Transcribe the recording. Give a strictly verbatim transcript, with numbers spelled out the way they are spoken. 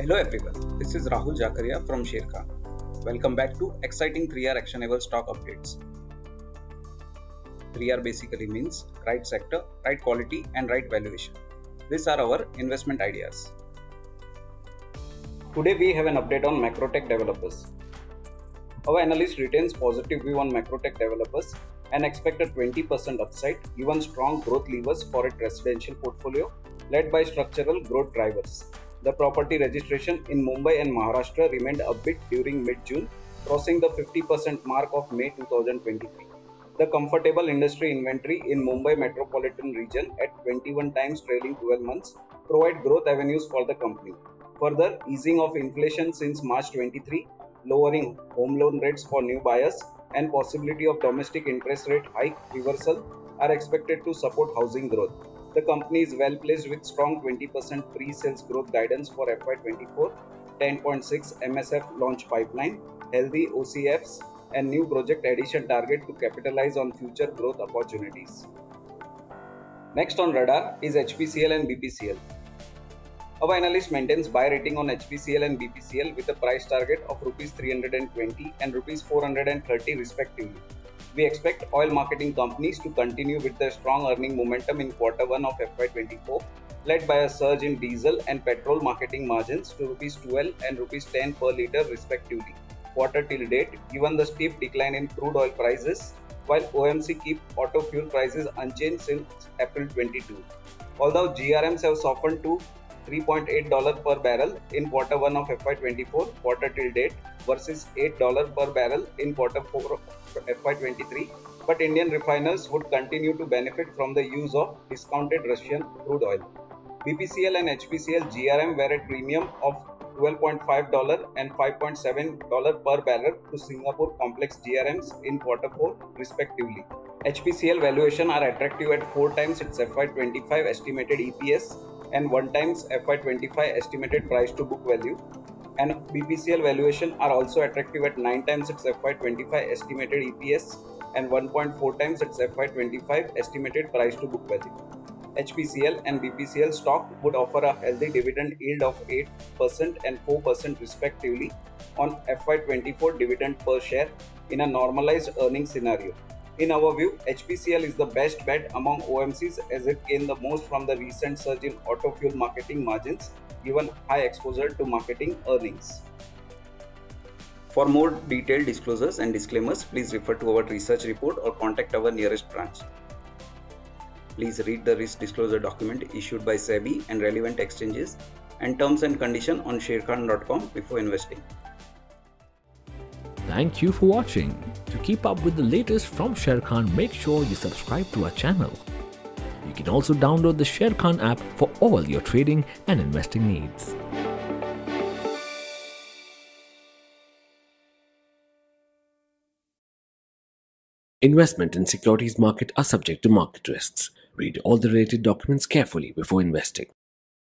Hello everyone, this is Rahul Jakaria from Sharekhan. Welcome back to exciting three R actionable stock updates. three R basically means right sector, right quality and right valuation. These are our investment ideas. Today we have an update on Macrotech developers. Our analyst retains positive view on Macrotech developers and expect a twenty percent upside given strong growth levers for its residential portfolio led by structural growth drivers. The property registration in Mumbai and Maharashtra remained a bit during mid-June, crossing the fifty percent mark of May two thousand twenty-three. The comfortable industry inventory in Mumbai metropolitan region at twenty-one times trailing twelve months provide growth avenues for the company. Further, easing of inflation since March twenty-three, lowering home loan rates for new buyers, and possibility of domestic interest rate hike reversal are expected to support housing growth. The company is well placed with strong twenty percent pre-sales growth guidance for F Y twenty-four, ten point six M S F launch pipeline, healthy O C Fs, and new project addition target to capitalize on future growth opportunities. Next on radar is H P C L and B P C L. Our analyst maintains buy rating on H P C L and B P C L with a price target of rupees three hundred twenty and rupees four hundred thirty respectively. We expect oil marketing companies to continue with their strong earning momentum in quarter one of F Y twenty-four, led by a surge in diesel and petrol marketing margins to rupees twelve and rupees ten per litre respectively. Quarter till date, given the steep decline in crude oil prices, while O M C keep auto fuel prices unchanged since April twenty-two. Although G R Ms have softened to three point eight dollars per barrel in quarter one of F Y twenty-four quarter till date versus eight dollars per barrel in quarter four of F Y twenty-three, but Indian refiners would continue to benefit from the use of discounted Russian crude oil. B P C L and H P C L G R M were at premium of twelve point five dollars and five point seven dollars per barrel to Singapore complex G R Ms in quarter four respectively. H P C L valuation are attractive at four times its F Y twenty-five estimated E P S and one times F Y twenty-five estimated price to book value, and B P C L valuation are also attractive at nine times its F Y twenty-five estimated E P S and one point four times its F Y twenty-five estimated price to book value. H P C L and B P C L stock would offer a healthy dividend yield of eight percent and four percent respectively on F Y twenty-four dividend per share in a normalized earnings scenario. In our view, H P C L is the best bet among O M Cs as it gained the most from the recent surge in auto fuel marketing margins given high exposure to marketing earnings. For more detailed disclosures and disclaimers, please refer to our research report or contact our nearest branch. Please read the risk disclosure document issued by SEBI and relevant exchanges and terms and conditions on sharekhan dot com before investing. Thank you for watching. To keep up with the latest from Sharekhan, make sure you subscribe to our channel. You can also download the Sharekhan app for all your trading and investing needs. Investment in securities market are subject to market risks. Read all the related documents carefully before investing.